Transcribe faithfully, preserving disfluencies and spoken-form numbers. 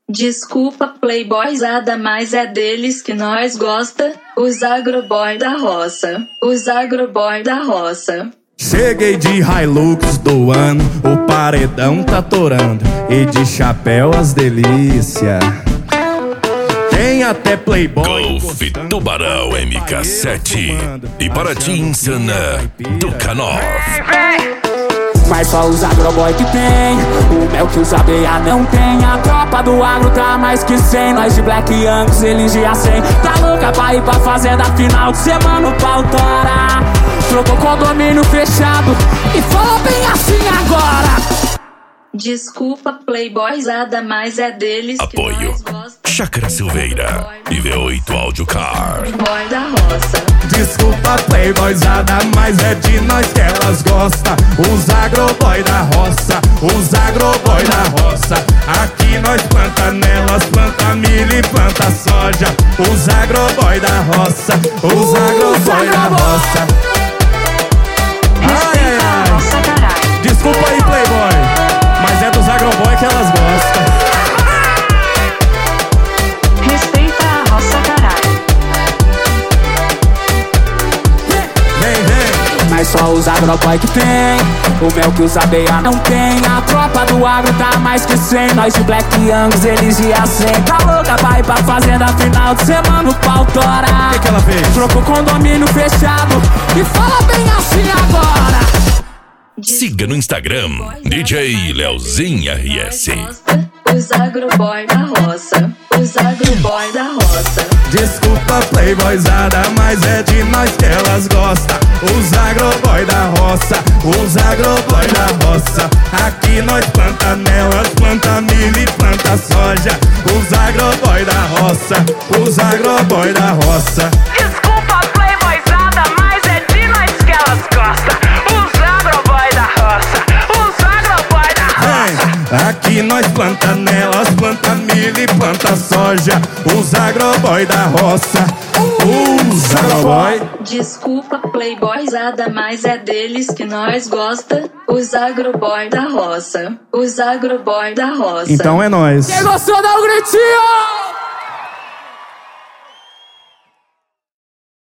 Desculpa, playboyzada, mas é deles que nós gosta. Os agroboy da roça, os agroboy da roça. Cheguei de Hilux do ano, o paredão tá torando, e de chapéu as delícia. Tem até playboy Golf Tubarão M K sete e Paraty Insana do Canor. Mas só os agroboy que tem o mel que os abelha não tem. A tropa do agro tá mais que cem. Nós de Black Angus, eles de A cem. Tá louca pra ir pra fazenda final de semana, o pau tora. Trocou condomínio fechado e falou bem assim agora. Desculpa, playboyzada, mas é deles Apoio que nós gosta. Chácara Silveira e V oito Audio Car. Boy da roça. Desculpa, playboyzada, mas é de nós que elas gostam. Os agroboy da roça, os agroboy da roça. Aqui nós planta nelas, planta milho e planta soja. Os agroboy da roça, os agroboy da roça. Ai, ai, ai. Desculpa aí, playboy, mas é dos agroboy que elas gostam. Respeita a roça, caralho. Vem, vem. Mas só os agroboy que tem o mel que os abelha não tem. A tropa do agro tá mais que cem. Nós de Black Angus, eles de A cem. Tá louca pra ir pra fazenda final de semana, o pau tora. O que que ela fez? Trocou condomínio fechado e fala bem assim agora. Siga no Instagram D J Leozinho R S. Os agroboy da roça, os agroboy da roça. Desculpa, playboyzada, mas é de nós que elas gostam. Os agroboy da roça, os agroboy da roça. Aqui nós planta nelas, planta milho e planta soja. Os agroboy da roça, os agroboy da roça. Desculpa, playboyzada, mas é de nós que elas gostam. Os agroboy da roça, os agroboy da roça. Aqui nós planta nelas, planta milho e planta soja. Os agroboy da roça, os agroboy. Desculpa, playboyzada, mas é deles que nós gosta. Os agroboy da roça, os agroboy da roça. Então é nóis. Quem gostou dá um gritinho!